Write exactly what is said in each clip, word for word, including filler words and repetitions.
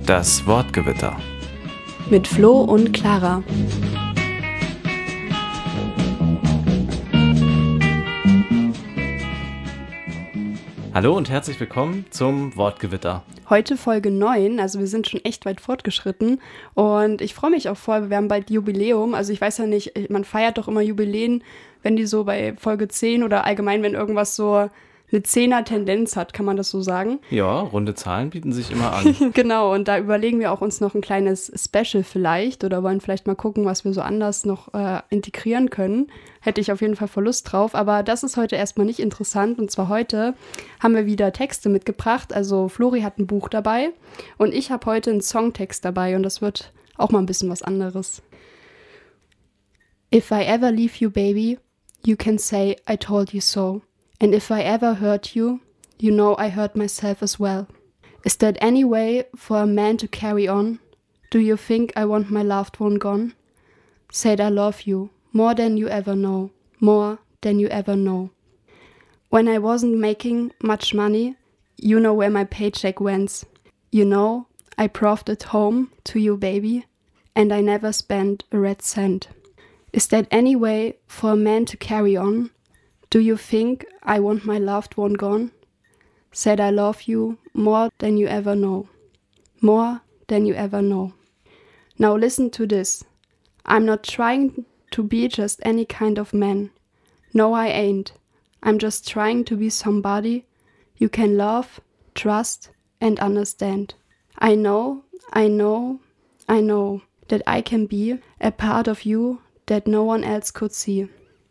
Das Wortgewitter. Mit Flo und Clara. Hallo und herzlich willkommen zum Wortgewitter. Heute Folge neun, also wir sind schon echt weit fortgeschritten und ich freue mich auch voll, wir haben bald Jubiläum, also ich weiß ja nicht, man feiert doch immer Jubiläen, wenn die so bei Folge zehn oder allgemein, wenn irgendwas so eine Zehner-Tendenz hat, kann man das so sagen? Ja, runde Zahlen bieten sich immer an. Genau, und da überlegen wir auch uns noch ein kleines Special vielleicht oder wollen vielleicht mal gucken, was wir so anders noch äh, integrieren können. Hätte ich auf jeden Fall voll Lust drauf, aber das ist heute erstmal nicht interessant. Und zwar heute haben wir wieder Texte mitgebracht, also Flori hat ein Buch dabei und ich habe heute einen Songtext dabei und das wird auch mal ein bisschen was anderes. If I ever leave you, baby, you can say I told you so. And if I ever hurt you, you know I hurt myself as well. Is that any way for a man to carry on? Do you think I want my loved one gone? Said I love you, more than you ever know, more than you ever know. When I wasn't making much money, you know where my paycheck went. You know, I brought it home to you, baby, and I never spent a red cent. Is that any way for a man to carry on? Do you think I want my loved one gone? Said I love you more than you ever know. More than you ever know. Now listen to this. I'm not trying to be just any kind of man. No, I ain't. I'm just trying to be somebody you can love, trust, and understand. I know, I know, I know that I can be a part of you that no one else could see.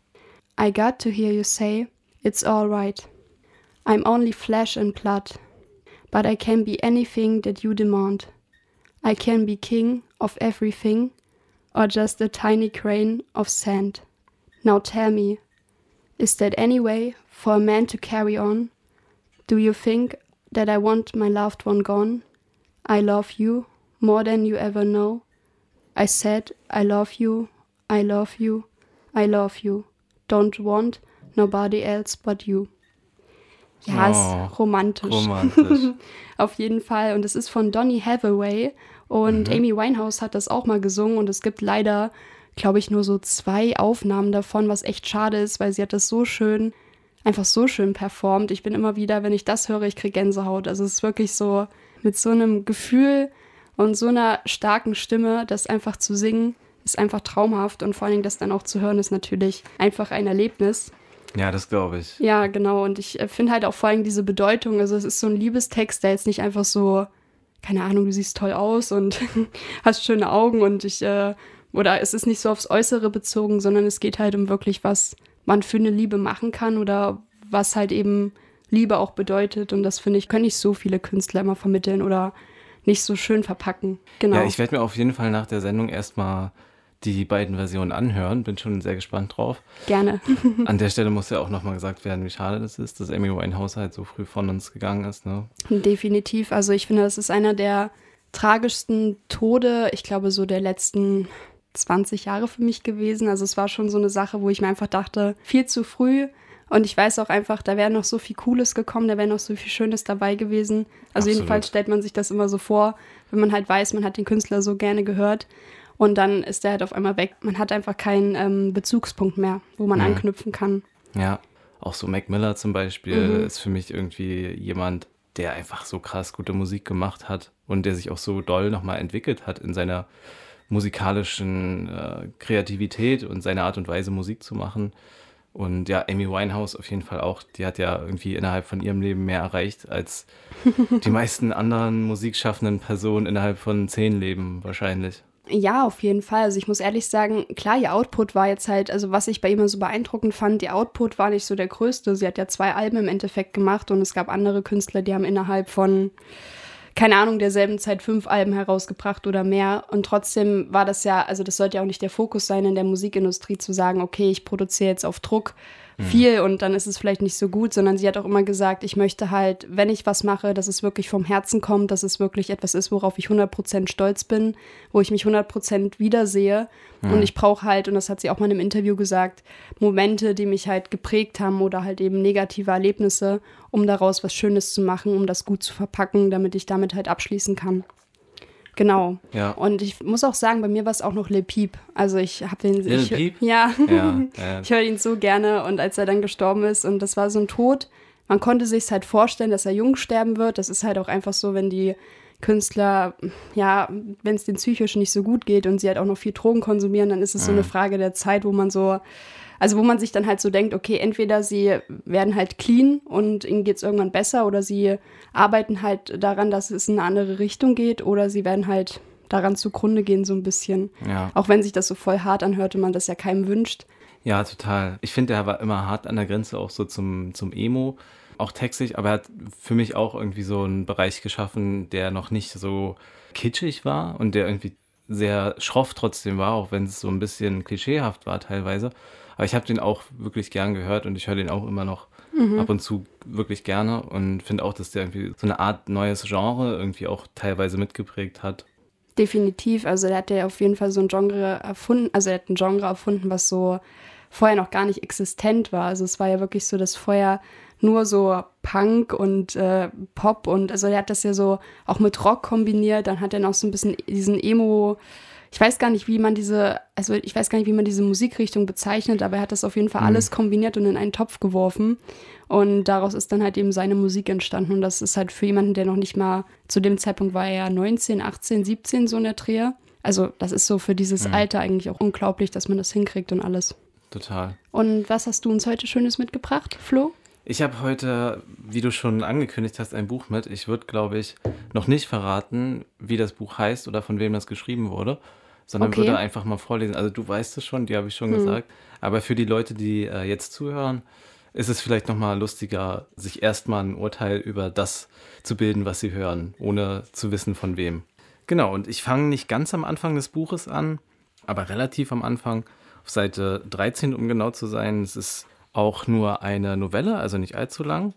I got to hear you say, it's all right. I'm only flesh and blood, but I can be anything that you demand. I can be king of everything, or just a tiny grain of sand. Now tell me, is that any way for a man to carry on? Do you think that I want my loved one gone? I love you more than you ever know. I said I love you, I love you, I love you. Don't want nobody else but you. Ja, Oh, ist romantisch. romantisch. Auf jeden Fall. Und es ist von Donny Hathaway. Und Mhm. Amy Winehouse hat das auch mal gesungen. Und es gibt leider, glaube ich, nur so zwei Aufnahmen davon, was echt schade ist, weil sie hat das so schön, einfach so schön performt. Ich bin immer wieder, wenn ich das höre, ich kriege Gänsehaut. Also es ist wirklich so mit so einem Gefühl und so einer starken Stimme, das einfach zu singen, ist einfach traumhaft und vor allen Dingen das dann auch zu hören, ist natürlich einfach ein Erlebnis. Ja, das glaube ich. Ja, genau. Und ich äh, finde halt auch vor allem diese Bedeutung, also es ist so ein Liebestext, der jetzt nicht einfach so, keine Ahnung, du siehst toll aus und hast schöne Augen und ich, äh, oder es ist nicht so aufs Äußere bezogen, sondern es geht halt um wirklich, was man für eine Liebe machen kann oder was halt eben Liebe auch bedeutet. Und das, finde ich, können nicht so viele Künstler immer vermitteln oder nicht so schön verpacken. Genau. Ja, ich werde mir auf jeden Fall nach der Sendung erstmal die beiden Versionen anhören. Bin schon sehr gespannt drauf. Gerne. An der Stelle muss ja auch nochmal gesagt werden, wie schade das ist, dass Amy Winehouse halt so früh von uns gegangen ist. Ne? Definitiv. Also ich finde, das ist einer der tragischsten Tode, ich glaube, so der letzten zwanzig Jahre für mich gewesen. Also es war schon so eine Sache, wo ich mir einfach dachte, viel zu früh. Und ich weiß auch einfach, da wäre noch so viel Cooles gekommen, da wäre noch so viel Schönes dabei gewesen. Also Absolut. jedenfalls stellt man sich das immer so vor, wenn man halt weiß, man hat den Künstler so gerne gehört. Und dann ist der halt auf einmal weg. Man hat einfach keinen ähm, Bezugspunkt mehr, wo man Mhm. anknüpfen kann. Ja, auch so Mac Miller zum Beispiel Mhm. ist für mich irgendwie jemand, der einfach so krass gute Musik gemacht hat und der sich auch so doll nochmal entwickelt hat in seiner musikalischen äh, Kreativität und seiner Art und Weise, Musik zu machen. Und ja, Amy Winehouse auf jeden Fall auch, die hat ja irgendwie innerhalb von ihrem Leben mehr erreicht als die meisten anderen musikschaffenden Personen innerhalb von zehn Leben wahrscheinlich. Ja, auf jeden Fall. Also ich muss ehrlich sagen, klar, ihr Output war jetzt halt, also was ich bei ihr so beeindruckend fand, ihr Output war nicht so der größte. Sie hat ja zwei Alben im Endeffekt gemacht und es gab andere Künstler, die haben innerhalb von, keine Ahnung, derselben Zeit fünf Alben herausgebracht oder mehr. Und trotzdem war das ja, also das sollte ja auch nicht der Fokus sein in der Musikindustrie, zu sagen, okay, ich produziere jetzt auf Druck viel und dann ist es vielleicht nicht so gut, sondern sie hat auch immer gesagt, ich möchte halt, wenn ich was mache, dass es wirklich vom Herzen kommt, dass es wirklich etwas ist, worauf ich hundert Prozent stolz bin, wo ich mich hundert Prozent wiedersehe. Mhm. Und ich brauche halt, und das hat sie auch mal in einem Interview gesagt, Momente, die mich halt geprägt haben oder halt eben negative Erlebnisse, um daraus was Schönes zu machen, um das gut zu verpacken, damit ich damit halt abschließen kann. Genau. Ja. Und ich muss auch sagen, bei mir war es auch noch Lil Peep. Also ich habe den... Lil ich, Peep? Ja. Ja, ja. Ich höre ihn so gerne und als er dann gestorben ist und das war so ein Tod, man konnte sich halt vorstellen, dass er jung sterben wird. Das ist halt auch einfach so, wenn die Künstler, ja, wenn es denen psychisch nicht so gut geht und sie halt auch noch viel Drogen konsumieren, dann ist es mhm. so eine Frage der Zeit, wo man so, also wo man sich dann halt so denkt, okay, entweder sie werden halt clean und ihnen geht es irgendwann besser oder sie arbeiten halt daran, dass es in eine andere Richtung geht oder sie werden halt daran zugrunde gehen so ein bisschen. Ja. Auch wenn sich das so voll hart anhörte, man das ja keinem wünscht. Ja, total. Ich finde, er war immer hart an der Grenze auch so zum, zum Emo. Auch textlich, aber er hat für mich auch irgendwie so einen Bereich geschaffen, der noch nicht so kitschig war und der irgendwie sehr schroff trotzdem war, auch wenn es so ein bisschen klischeehaft war teilweise. Aber ich habe den auch wirklich gern gehört und ich höre den auch immer noch mhm. ab und zu wirklich gerne und finde auch, dass der irgendwie so eine Art neues Genre irgendwie auch teilweise mitgeprägt hat. Definitiv, also der hat ja auf jeden Fall so ein Genre erfunden, also er hat ein Genre erfunden, was so vorher noch gar nicht existent war. Also es war ja wirklich so, dass vorher nur so Punk und äh, Pop und also er hat das ja so auch mit Rock kombiniert, dann hat er noch so ein bisschen diesen Emo, ich weiß gar nicht, wie man diese, also ich weiß gar nicht, wie man diese Musikrichtung bezeichnet, aber er hat das auf jeden Fall mhm. alles kombiniert und in einen Topf geworfen und daraus ist dann halt eben seine Musik entstanden und das ist halt für jemanden, der noch nicht mal, zu dem Zeitpunkt war er ja neunzehn, achtzehn, siebzehn so in der Drehe, also das ist so für dieses mhm. Alter eigentlich auch unglaublich, dass man das hinkriegt und alles. Total. Und was hast du uns heute Schönes mitgebracht, Flo? Ich habe heute, wie du schon angekündigt hast, ein Buch mit. Ich würde, glaube ich, noch nicht verraten, wie das Buch heißt oder von wem das geschrieben wurde, sondern okay. würde einfach mal vorlesen. Also du weißt es schon, die habe ich schon hm. gesagt. Aber für die Leute, die äh, jetzt zuhören, ist es vielleicht nochmal lustiger, sich erstmal ein Urteil über das zu bilden, was sie hören, ohne zu wissen, von wem. Genau, und ich fange nicht ganz am Anfang des Buches an, aber relativ am Anfang, auf Seite dreizehn, um genau zu sein. Es ist auch nur eine Novelle, also nicht allzu lang.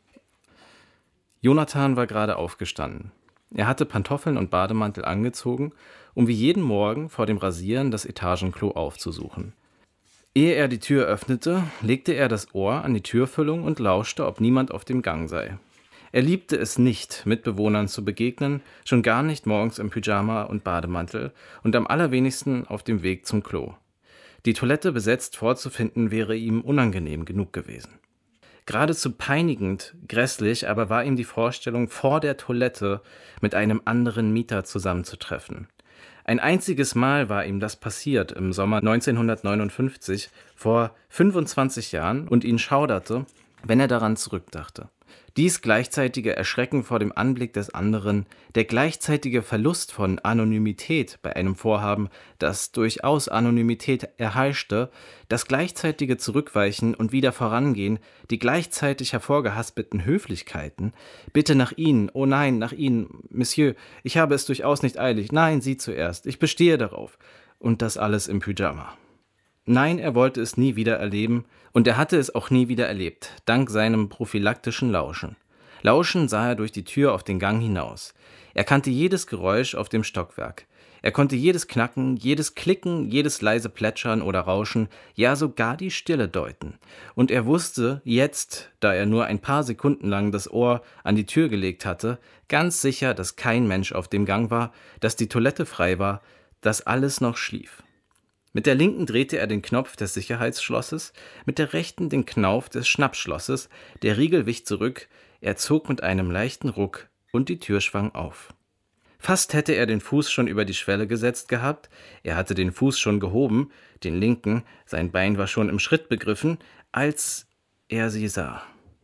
Jonathan war gerade aufgestanden. Er hatte Pantoffeln und Bademantel angezogen, um wie jeden Morgen vor dem Rasieren das Etagenklo aufzusuchen. Ehe er die Tür öffnete, legte er das Ohr an die Türfüllung und lauschte, ob niemand auf dem Gang sei. Er liebte es nicht, Mitbewohnern zu begegnen, schon gar nicht morgens im Pyjama und Bademantel und am allerwenigsten auf dem Weg zum Klo. Die Toilette besetzt vorzufinden, wäre ihm unangenehm genug gewesen. Geradezu peinigend, grässlich, aber war ihm die Vorstellung, vor der Toilette mit einem anderen Mieter zusammenzutreffen. Ein einziges Mal war ihm das passiert, im Sommer neunzehnhundertneunundfünfzig, vor fünfundzwanzig Jahren, und ihn schauderte, wenn er daran zurückdachte. Dies gleichzeitige Erschrecken vor dem Anblick des anderen, der gleichzeitige Verlust von Anonymität bei einem Vorhaben, das durchaus Anonymität erheischte, das gleichzeitige Zurückweichen und wieder vorangehen, die gleichzeitig hervorgehaspelten Höflichkeiten, Bitte nach Ihnen, oh nein, nach Ihnen, Monsieur, ich habe es durchaus nicht eilig, nein, Sie zuerst, ich bestehe darauf, und das alles im Pyjama. Nein, er wollte es nie wieder erleben, und er hatte es auch nie wieder erlebt, dank seinem prophylaktischen Lauschen. Lauschen sah er durch die Tür auf den Gang hinaus. Er kannte jedes Geräusch auf dem Stockwerk. Er konnte jedes Knacken, jedes Klicken, jedes leise Plätschern oder Rauschen, ja sogar die Stille deuten. Und er wusste jetzt, da er nur ein paar Sekunden lang das Ohr an die Tür gelegt hatte, ganz sicher, dass kein Mensch auf dem Gang war, dass die Toilette frei war, dass alles noch schlief. Mit der linken drehte er den Knopf des Sicherheitsschlosses, mit der rechten den Knauf des Schnappschlosses, der Riegel wich zurück, er zog mit einem leichten Ruck und die Tür schwang auf. Fast hätte er den Fuß schon über die Schwelle gesetzt gehabt, er hatte den Fuß schon gehoben, den linken, sein Bein war schon im Schritt begriffen, als er sie sah.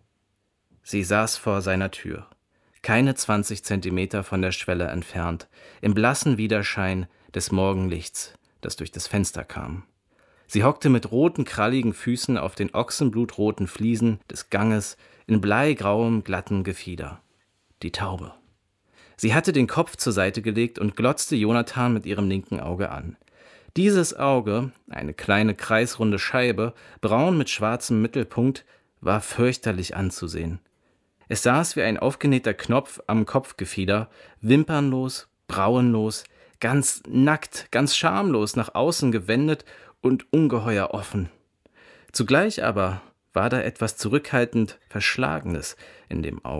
Sie saß vor seiner Tür, keine zwanzig Zentimeter von der Schwelle entfernt, im blassen Widerschein des Morgenlichts, das durch das Fenster kam. Sie hockte mit roten, kralligen Füßen auf den ochsenblutroten Fliesen des Ganges in bleigrauem, glatten Gefieder. Die Taube. Sie hatte den Kopf zur Seite gelegt und glotzte Jonathan mit ihrem linken Auge an. Dieses Auge, eine kleine kreisrunde Scheibe, braun mit schwarzem Mittelpunkt, war fürchterlich anzusehen. Es saß wie ein aufgenähter Knopf am Kopfgefieder, wimpernlos, brauenlos, ganz nackt, ganz schamlos nach außen gewendet und ungeheuer offen. Zugleich aber war da etwas zurückhaltend Verschlagenes in dem Auge,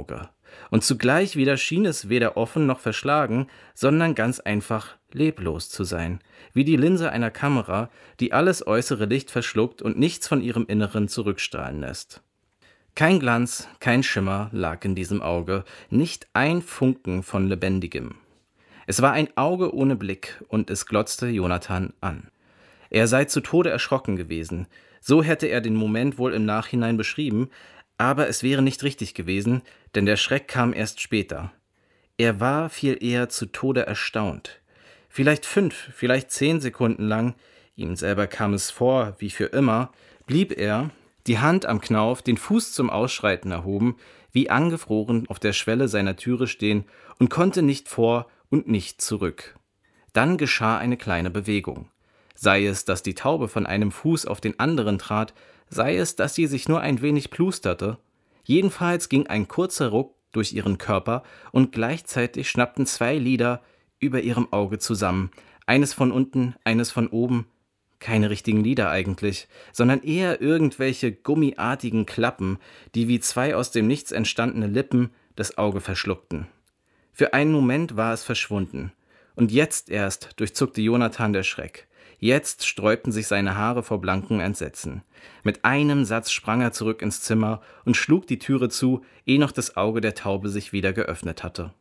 Und zugleich wieder schien es weder offen noch verschlagen, sondern ganz einfach leblos zu sein, wie die Linse einer Kamera, die alles äußere Licht verschluckt und nichts von ihrem Inneren zurückstrahlen lässt. Kein Glanz, kein Schimmer lag in diesem Auge, nicht ein Funken von Lebendigem. Es war ein Auge ohne Blick, und es glotzte Jonathan an. Er sei zu Tode erschrocken gewesen, so hätte er den Moment wohl im Nachhinein beschrieben, aber es wäre nicht richtig gewesen, denn der Schreck kam erst später. Er war viel eher zu Tode erstaunt. Vielleicht fünf, vielleicht zehn Sekunden lang, ihm selber kam es vor, wie für immer, blieb er, die Hand am Knauf, den Fuß zum Ausschreiten erhoben, wie angefroren auf der Schwelle seiner Türe stehen und konnte nicht vor und nicht zurück. Dann geschah eine kleine Bewegung. Sei es, dass die Taube von einem Fuß auf den anderen trat, sei es, dass sie sich nur ein wenig plusterte. Jedenfalls ging ein kurzer Ruck durch ihren Körper und gleichzeitig schnappten zwei Lider über ihrem Auge zusammen, eines von unten, eines von oben. Keine richtigen Lider eigentlich, sondern eher irgendwelche gummiartigen Klappen, die wie zwei aus dem Nichts entstandene Lippen das Auge verschluckten. Für einen Moment war es verschwunden, und jetzt erst durchzuckte Jonathan der Schreck. Jetzt sträubten sich seine Haare vor blankem Entsetzen. Mit einem Satz sprang er zurück ins Zimmer und schlug die Türe zu, ehe noch das Auge der Taube sich wieder geöffnet hatte.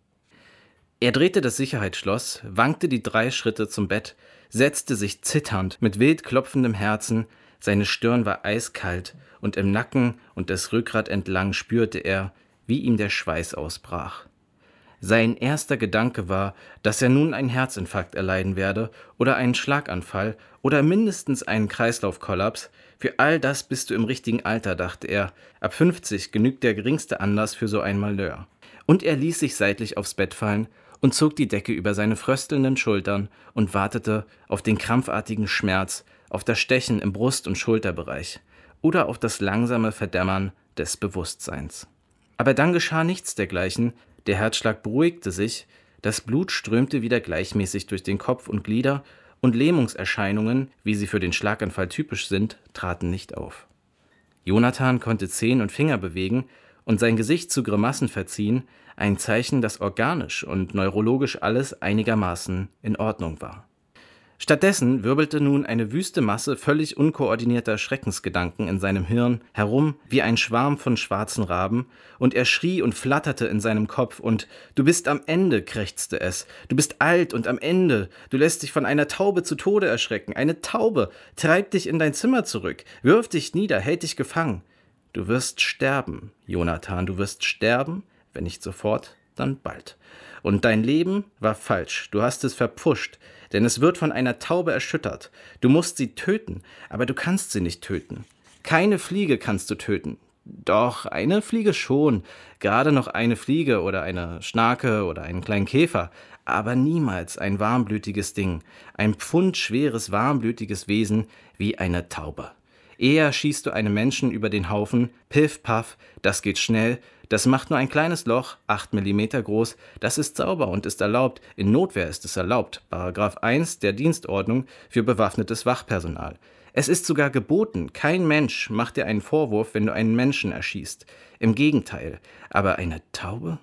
Er drehte das Sicherheitsschloss, wankte die drei Schritte zum Bett, setzte sich zitternd mit wild klopfendem Herzen, seine Stirn war eiskalt und im Nacken und das Rückgrat entlang spürte er, wie ihm der Schweiß ausbrach. Sein erster Gedanke war, dass er nun einen Herzinfarkt erleiden werde oder einen Schlaganfall oder mindestens einen Kreislaufkollaps. Für all das bist du im richtigen Alter, dachte er. Ab fünfzig genügt der geringste Anlass für so ein Malheur. Und er ließ sich seitlich aufs Bett fallen und zog die Decke über seine fröstelnden Schultern und wartete auf den krampfartigen Schmerz, auf das Stechen im Brust- und Schulterbereich oder auf das langsame Verdämmern des Bewusstseins. Aber dann geschah nichts dergleichen, der Herzschlag beruhigte sich, das Blut strömte wieder gleichmäßig durch den Kopf und Glieder und Lähmungserscheinungen, wie sie für den Schlaganfall typisch sind, traten nicht auf. Jonathan konnte Zehen und Finger bewegen und sein Gesicht zu Grimassen verziehen, ein Zeichen, dass organisch und neurologisch alles einigermaßen in Ordnung war. Stattdessen wirbelte nun eine wüste Masse völlig unkoordinierter Schreckensgedanken in seinem Hirn herum wie ein Schwarm von schwarzen Raben, und er schrie und flatterte in seinem Kopf und »Du bist am Ende«, krächzte es, »du bist alt und am Ende, du lässt dich von einer Taube zu Tode erschrecken, eine Taube treibt dich in dein Zimmer zurück, wirft dich nieder, hält dich gefangen. Du wirst sterben, Jonathan, du wirst sterben, wenn nicht sofort, dann bald. Und dein Leben war falsch, du hast es verpfuscht, denn es wird von einer Taube erschüttert. Du musst sie töten, aber du kannst sie nicht töten. Keine Fliege kannst du töten. Doch, eine Fliege schon, gerade noch eine Fliege oder eine Schnake oder einen kleinen Käfer, aber niemals ein warmblütiges Ding, ein pfundschweres, warmblütiges Wesen wie eine Taube. Eher schießt du einem Menschen über den Haufen, piff, paff, das geht schnell, das macht nur ein kleines Loch, acht Millimeter groß, das ist sauber und ist erlaubt, in Notwehr ist es erlaubt, Paragraph eins der Dienstordnung für bewaffnetes Wachpersonal. Es ist sogar geboten, kein Mensch macht dir einen Vorwurf, wenn du einen Menschen erschießt. Im Gegenteil, aber eine Taube?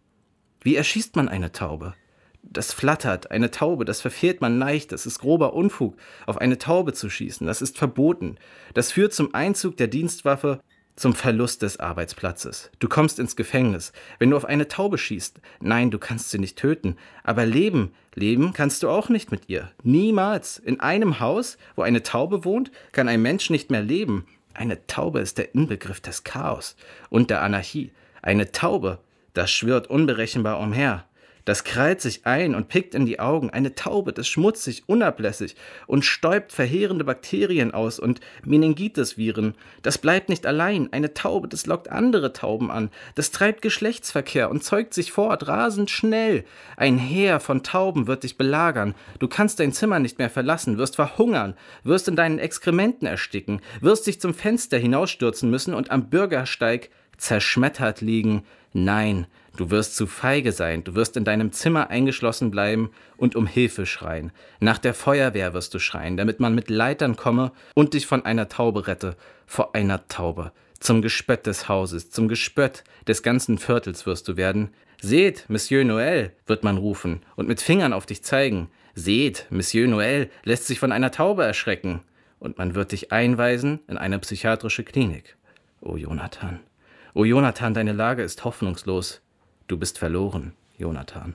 Wie erschießt man eine Taube? Das flattert, eine Taube, das verfehlt man leicht, das ist grober Unfug, auf eine Taube zu schießen, das ist verboten. Das führt zum Einzug der Dienstwaffe, zum Verlust des Arbeitsplatzes. Du kommst ins Gefängnis, wenn du auf eine Taube schießt. Nein, du kannst sie nicht töten, aber leben, leben kannst du auch nicht mit ihr. Niemals. In einem Haus, wo eine Taube wohnt, kann ein Mensch nicht mehr leben. Eine Taube ist der Inbegriff des Chaos und der Anarchie. Eine Taube, das schwirrt unberechenbar umher. Das krallt sich ein und pickt in die Augen. Eine Taube, das schmutzig, unablässig und stäubt verheerende Bakterien aus und Meningitis-Viren. Das bleibt nicht allein. Eine Taube, das lockt andere Tauben an. Das treibt Geschlechtsverkehr und zeugt sich fort, rasend schnell. Ein Heer von Tauben wird dich belagern. Du kannst dein Zimmer nicht mehr verlassen, wirst verhungern, wirst in deinen Exkrementen ersticken, wirst dich zum Fenster hinausstürzen müssen und am Bürgersteig zerschmettert liegen. Nein, du wirst zu feige sein, du wirst in deinem Zimmer eingeschlossen bleiben und um Hilfe schreien. Nach der Feuerwehr wirst du schreien, damit man mit Leitern komme und dich von einer Taube rette. Vor einer Taube. Zum Gespött des Hauses, zum Gespött des ganzen Viertels wirst du werden. Seht, Monsieur Noël, wird man rufen und mit Fingern auf dich zeigen. Seht, Monsieur Noël lässt sich von einer Taube erschrecken. Und man wird dich einweisen in eine psychiatrische Klinik. O Jonathan, o Jonathan, deine Lage ist hoffnungslos. Du bist verloren, Jonathan.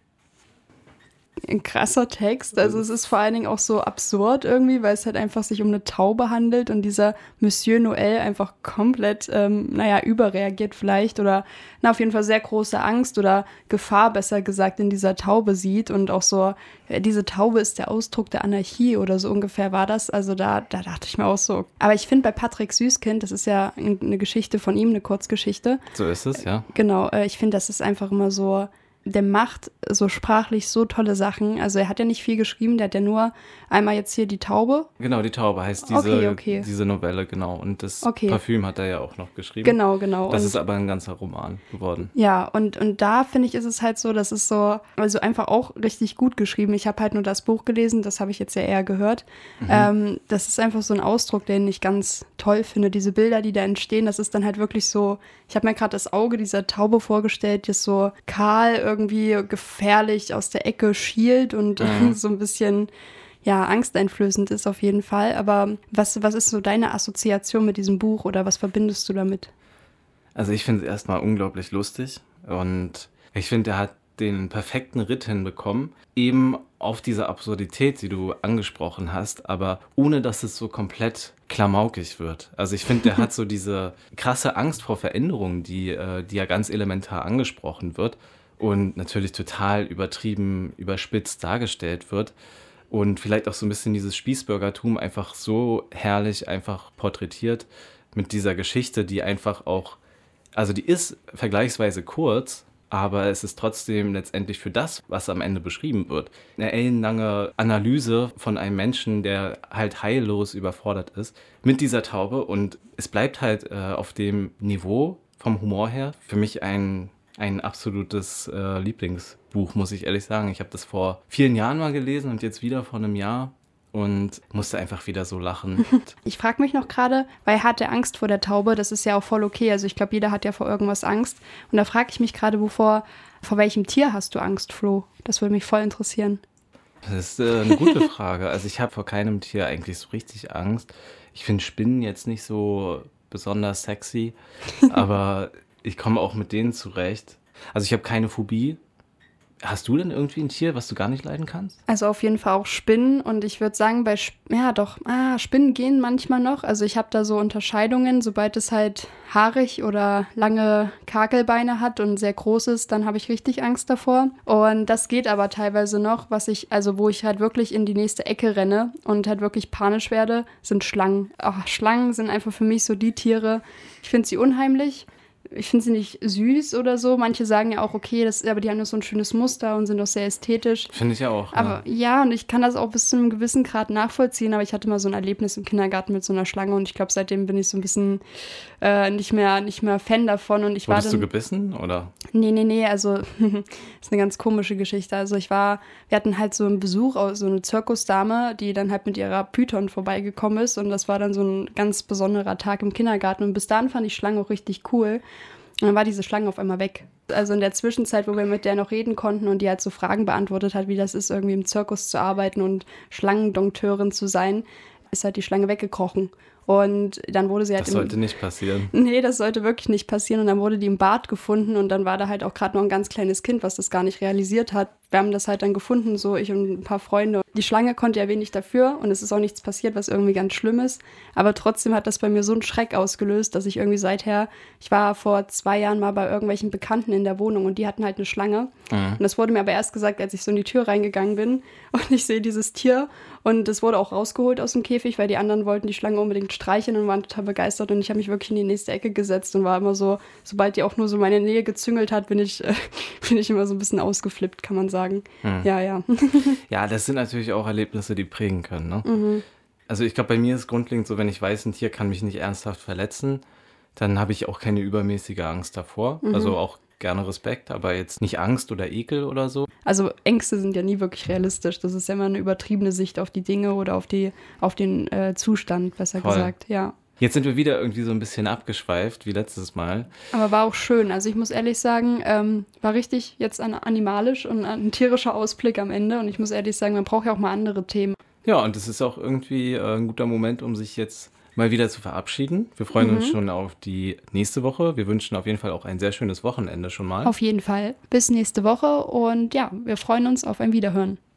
Ein krasser Text, also es ist vor allen Dingen auch so absurd irgendwie, weil es halt einfach sich um eine Taube handelt und dieser Monsieur Noël einfach komplett, ähm, naja, überreagiert vielleicht oder na, auf jeden Fall sehr große Angst oder Gefahr, besser gesagt, in dieser Taube sieht und auch so, ja, diese Taube ist der Ausdruck der Anarchie oder so ungefähr war das, also da, da dachte ich mir auch so. Aber ich finde bei Patrick Süßkind, das ist ja eine Geschichte von ihm, eine Kurzgeschichte. So ist es, ja. Genau, äh, ich finde, das ist einfach immer so, der macht so sprachlich so tolle Sachen. Also er hat ja nicht viel geschrieben, der hat ja nur einmal jetzt hier die Taube. Genau, die Taube heißt diese, okay, okay. diese Novelle, genau. Und das okay. Parfüm hat er ja auch noch geschrieben. Genau, genau. Das und, ist aber ein ganzer Roman geworden. Ja, und, und da finde ich, ist es halt so, das ist so, also einfach auch richtig gut geschrieben. Ich habe halt nur das Buch gelesen, das habe ich jetzt ja eher gehört. Mhm. Ähm, das ist einfach so ein Ausdruck, den ich ganz toll finde. Diese Bilder, die da entstehen, das ist dann halt wirklich so, ich habe mir gerade das Auge dieser Taube vorgestellt, die ist so kahl, irgendwie gefährlich aus der Ecke schielt und mhm. so ein bisschen, ja, angsteinflößend ist auf jeden Fall. Aber was, was ist so deine Assoziation mit diesem Buch oder was verbindest du damit? Also ich finde es erstmal unglaublich lustig und ich finde, er hat den perfekten Ritt hinbekommen, eben auf diese Absurdität, die du angesprochen hast, aber ohne, dass es so komplett klamaukig wird. Also ich finde, der hat so diese krasse Angst vor Veränderungen, die, äh, die ja ganz elementar angesprochen wird und natürlich total übertrieben, überspitzt dargestellt wird und vielleicht auch so ein bisschen dieses Spießbürgertum einfach so herrlich einfach porträtiert mit dieser Geschichte, die einfach auch, also die ist vergleichsweise kurz, aber es ist trotzdem letztendlich für das, was am Ende beschrieben wird, eine ellenlange Analyse von einem Menschen, der halt heillos überfordert ist mit dieser Taube und es bleibt halt äh, auf dem Niveau vom Humor her für mich ein, ein absolutes äh, Lieblingsbuch, muss ich ehrlich sagen. Ich habe das vor vielen Jahren mal gelesen und jetzt wieder vor einem Jahr. Und musste einfach wieder so lachen. Ich frage mich noch gerade, weil er hatte Angst vor der Taube, das ist ja auch voll okay. Also ich glaube, jeder hat ja vor irgendwas Angst. Und da frage ich mich gerade, wovor, vor welchem Tier hast du Angst, Flo? Das würde mich voll interessieren. Das ist äh, eine gute Frage. Also ich habe vor keinem Tier eigentlich so richtig Angst. Ich finde Spinnen jetzt nicht so besonders sexy, aber ich komme auch mit denen zurecht. Also ich habe keine Phobie. Hast du denn irgendwie ein Tier, was du gar nicht leiden kannst? Also auf jeden Fall auch Spinnen und ich würde sagen, bei Sp- ja doch, ah, Spinnen gehen manchmal noch. Also ich habe da so Unterscheidungen, sobald es halt haarig oder lange Kakelbeine hat und sehr groß ist, dann habe ich richtig Angst davor. Und das geht aber teilweise noch, was ich, also wo ich halt wirklich in die nächste Ecke renne und halt wirklich panisch werde, sind Schlangen. Ach, Schlangen sind einfach für mich so die Tiere, ich finde sie unheimlich. Ich finde sie nicht süß oder so. Manche sagen ja auch, okay, das, aber die haben nur so ein schönes Muster und sind auch sehr ästhetisch. Finde ich ja auch. Aber ja. ja, und ich kann das auch bis zu einem gewissen Grad nachvollziehen. Aber ich hatte mal so ein Erlebnis im Kindergarten mit so einer Schlange und ich glaube, seitdem bin ich so ein bisschen äh, nicht mehr, nicht mehr Fan davon. Und ich Wurdest war dann, du gebissen, oder? Nee, nee, nee, also das ist eine ganz komische Geschichte. Also ich war, wir hatten halt so einen Besuch, so eine Zirkusdame, die dann halt mit ihrer Python vorbeigekommen ist und das war dann so ein ganz besonderer Tag im Kindergarten und bis dahin fand ich Schlangen auch richtig cool. Und dann war diese Schlange auf einmal weg. Also in der Zwischenzeit, wo wir mit der noch reden konnten und die halt so Fragen beantwortet hat, wie das ist, irgendwie im Zirkus zu arbeiten und Schlangendompteurin zu sein, ist halt die Schlange weggekrochen. Und dann wurde sie halt... Das sollte im, nicht passieren. Nee, das sollte wirklich nicht passieren. Und dann wurde die im Bad gefunden und dann war da halt auch gerade noch ein ganz kleines Kind, was das gar nicht realisiert hat. Wir haben das halt dann gefunden, so ich und ein paar Freunde. Die Schlange konnte ja wenig dafür und es ist auch nichts passiert, was irgendwie ganz schlimm ist. Aber trotzdem hat das bei mir so einen Schreck ausgelöst, dass ich irgendwie seither, ich war vor zwei Jahren mal bei irgendwelchen Bekannten in der Wohnung und die hatten halt eine Schlange. Mhm. Und das wurde mir aber erst gesagt, als ich so in die Tür reingegangen bin und ich sehe dieses Tier und es wurde auch rausgeholt aus dem Käfig, weil die anderen wollten die Schlange unbedingt streicheln und waren total begeistert und ich habe mich wirklich in die nächste Ecke gesetzt und war immer so, sobald die auch nur so meine Nähe gezüngelt hat, bin ich, äh, bin ich immer so ein bisschen ausgeflippt, kann man sagen. Hm. Ja, ja. Ja, das sind natürlich auch Erlebnisse, die prägen können, ne? Mhm. Also ich glaube, bei mir ist es grundlegend so, wenn ich weiß, ein Tier kann mich nicht ernsthaft verletzen, dann habe ich auch keine übermäßige Angst davor. Mhm. Also auch gerne Respekt, aber jetzt nicht Angst oder Ekel oder so. Also Ängste sind ja nie wirklich realistisch. Das ist ja immer eine übertriebene Sicht auf die Dinge oder auf, die, auf den äh, Zustand, besser Voll. gesagt, ja. Jetzt sind wir wieder irgendwie so ein bisschen abgeschweift, wie letztes Mal. Aber war auch schön. Also ich muss ehrlich sagen, ähm, war richtig jetzt ein animalisch und ein tierischer Ausblick am Ende. Und ich muss ehrlich sagen, man braucht ja auch mal andere Themen. Ja, und es ist auch irgendwie äh, ein guter Moment, um sich jetzt mal wieder zu verabschieden. Wir freuen mhm. uns schon auf die nächste Woche. Wir wünschen auf jeden Fall auch ein sehr schönes Wochenende schon mal. Auf jeden Fall. Bis nächste Woche und ja, wir freuen uns auf ein Wiederhören.